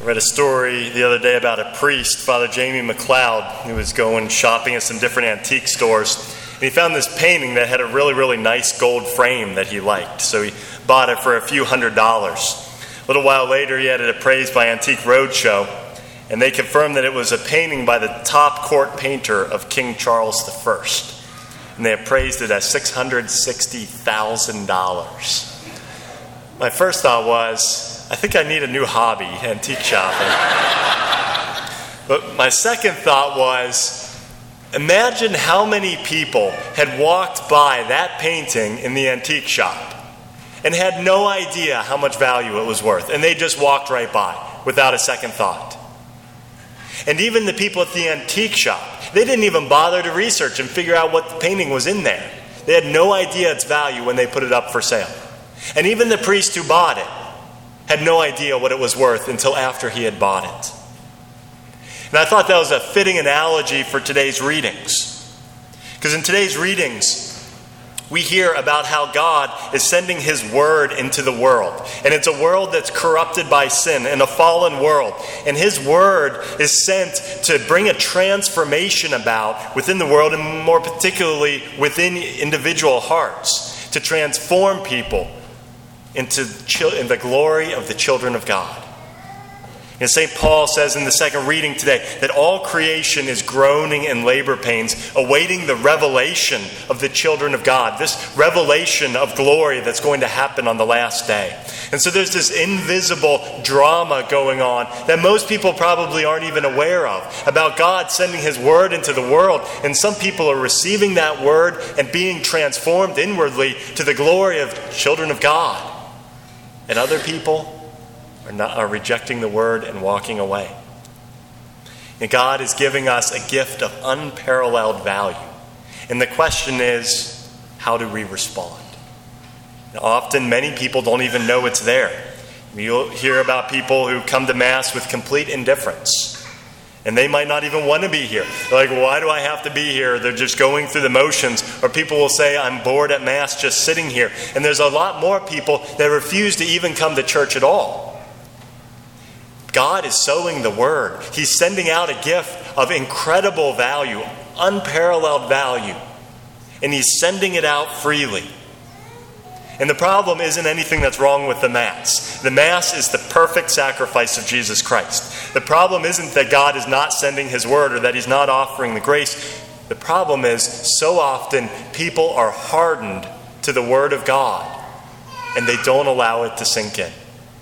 I read a story the other day about a priest, Father Jamie McLeod, who was going shopping at some different antique stores. And he found this painting that had a really, really nice gold frame that he liked. So he bought it for a few $100s. A little while later, he had it appraised by Antique Roadshow, and they confirmed that it was a painting by the top court painter of King Charles I. And they appraised it at $660,000. My first thought was, I think I need a new hobby, antique shopping. But my second thought was, imagine how many people had walked by that painting in the antique shop and had no idea how much value it was worth. And they just walked right by without a second thought. And even the people at the antique shop, they didn't even bother to research and figure out what the painting was in there. They had no idea its value when they put it up for sale. And even the priest who bought it had no idea what it was worth until after he had bought it. And I thought that was a fitting analogy for today's readings. Because in today's readings, we hear about how God is sending His Word into the world. And it's a world that's corrupted by sin and a fallen world. And His Word is sent to bring a transformation about within the world, and more particularly within individual hearts, to transform people into the glory of the children of God. And St. Paul says in the second reading today that all creation is groaning in labor pains, awaiting the revelation of the children of God, this revelation of glory that's going to happen on the last day. And so there's this invisible drama going on that most people probably aren't even aware of, about God sending His Word into the world. And some people are receiving that Word and being transformed inwardly to the glory of children of God. And other people are rejecting the Word and walking away. And God is giving us a gift of unparalleled value. And the question is, how do we respond? Now, often, many people don't even know it's there. You'll hear about people who come to Mass with complete indifference. And they might not even want to be here. They're like, why do I have to be here? They're just going through the motions. Or people will say, I'm bored at Mass just sitting here. And there's a lot more people that refuse to even come to church at all. God is sowing the Word. He's sending out a gift of incredible value, unparalleled value. And He's sending it out freely. And the problem isn't anything that's wrong with the Mass. The Mass is the perfect sacrifice of Jesus Christ. The problem isn't that God is not sending His Word or that He's not offering the grace. The problem is, so often people are hardened to the Word of God and they don't allow it to sink in.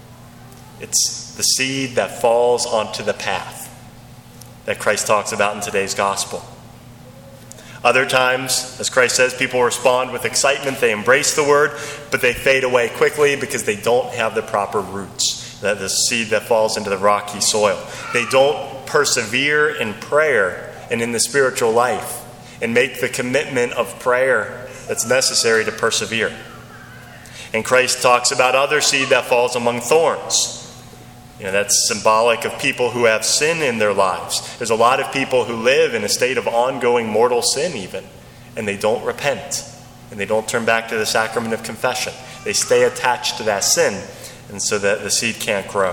It's the seed that falls onto the path that Christ talks about in today's gospel. Other times, as Christ says, people respond with excitement. They embrace the Word, but they fade away quickly because they don't have the proper roots, the seed that falls into the rocky soil. They don't persevere in prayer and in the spiritual life and make the commitment of prayer that's necessary to persevere. And Christ talks about other seed that falls among thorns. That's symbolic of people who have sin in their lives. There's a lot of people who live in a state of ongoing mortal sin even, and they don't repent, and they don't turn back to the sacrament of confession. They stay attached to that sin, and so that the seed can't grow.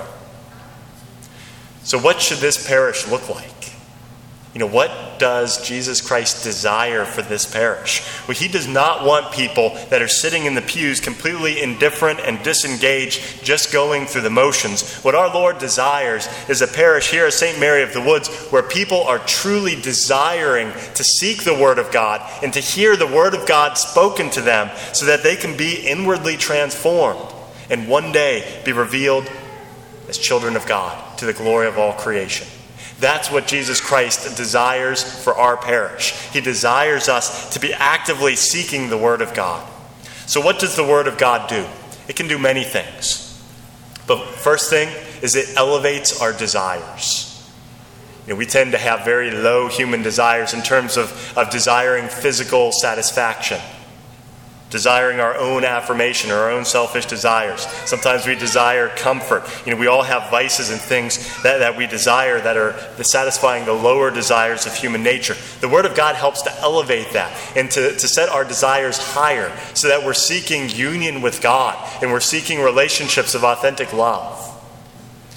So what should this parish look like? What does Jesus Christ desire for this parish? Well, He does not want people that are sitting in the pews completely indifferent and disengaged, just going through the motions. What our Lord desires is a parish here at St. Mary of the Woods where people are truly desiring to seek the Word of God and to hear the Word of God spoken to them so that they can be inwardly transformed and one day be revealed as children of God to the glory of all creation. That's what Jesus Christ desires for our parish. He desires us to be actively seeking the Word of God. So what does the Word of God do? It can do many things. But first thing is it elevates our desires. We tend to have very low human desires in terms of desiring physical satisfaction, desiring our own affirmation or our own selfish desires. Sometimes we desire comfort. We all have vices and things that we desire that are satisfying the lower desires of human nature. The Word of God helps to elevate that and to set our desires higher so that we're seeking union with God and we're seeking relationships of authentic love.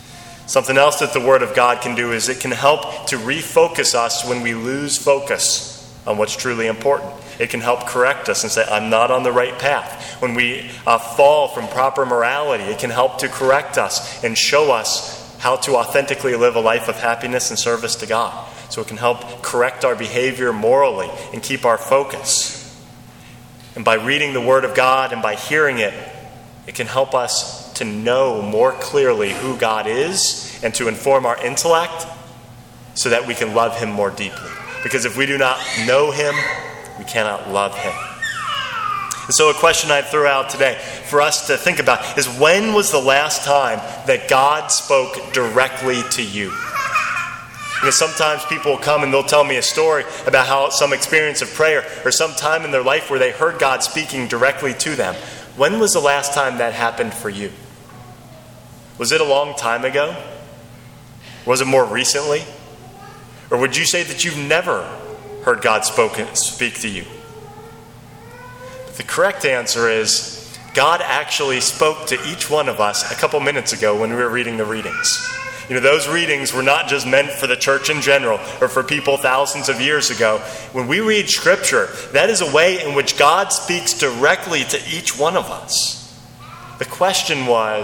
Something else that the Word of God can do is it can help to refocus us when we lose focus on what's truly important. It can help correct us and say, I'm not on the right path. When we fall from proper morality, it can help to correct us and show us how to authentically live a life of happiness and service to God. So it can help correct our behavior morally and keep our focus. And by reading the Word of God and by hearing it, it can help us to know more clearly who God is and to inform our intellect so that we can love Him more deeply. Because if we do not know Him, we cannot love Him. And so a question I threw out today for us to think about is, when was the last time that God spoke directly to you? Sometimes people will come and they'll tell me a story about how some experience of prayer or some time in their life where they heard God speaking directly to them. When was the last time that happened for you? Was it a long time ago? Was it more recently? Or would you say that you've never heard God speak to you? But the correct answer is, God actually spoke to each one of us a couple minutes ago when we were reading the readings. Those readings were not just meant for the church in general or for people thousands of years ago. When we read Scripture, that is a way in which God speaks directly to each one of us. The question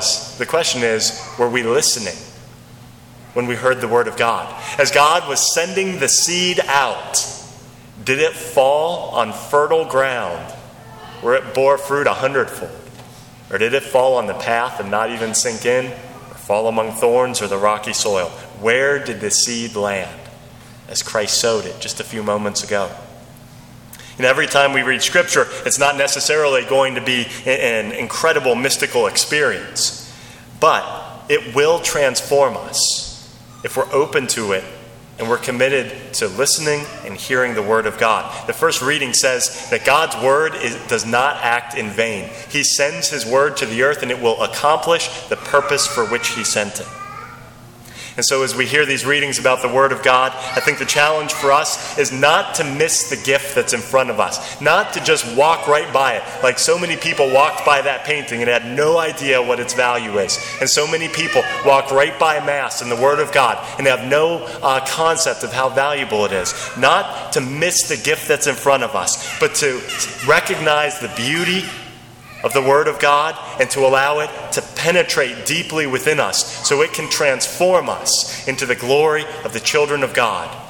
is, were we listening when we heard the Word of God? As God was sending the seed out, did it fall on fertile ground where it bore fruit 100-fold? Or did it fall on the path and not even sink in? Fall among thorns or the rocky soil? Where did the seed land as Christ sowed it just a few moments ago? Every time we read Scripture, it's not necessarily going to be an incredible mystical experience, but it will transform us if we're open to it and we're committed to listening and hearing the Word of God. The first reading says that God's Word does not act in vain. He sends His Word to the earth and it will accomplish the purpose for which He sent it. And so as we hear these readings about the Word of God, I think the challenge for us is not to miss the gift that's in front of us. Not to just walk right by it. Like so many people walked by that painting and had no idea what its value is. And so many people walk right by Mass and the Word of God and have no concept of how valuable it is. Not to miss the gift that's in front of us, but to recognize the beauty of the Word of God and to allow it to penetrate deeply within us so it can transform us into the glory of the children of God.